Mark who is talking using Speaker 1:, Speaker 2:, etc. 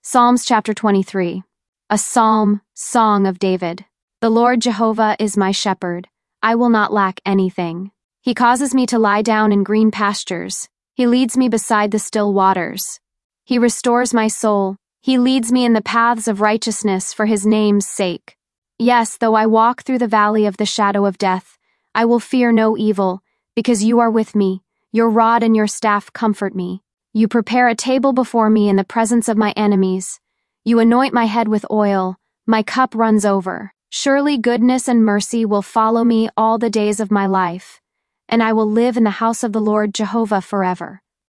Speaker 1: Psalms chapter 23. A psalm, song of David. The Lord Jehovah is my shepherd. I will not lack anything. He causes me to lie down in green pastures. He leads me beside the still waters. He restores my soul. He leads me in the paths of righteousness for his name's sake. Yes, though I walk through the valley of the shadow of death, I will fear no evil, because you are with me. Your rod and your staff comfort me. You prepare a table before me in the presence of my enemies. You anoint my head with oil. My cup runs over. Surely goodness and mercy will follow me all the days of my life, and I will live in the house of the Lord Jehovah forever.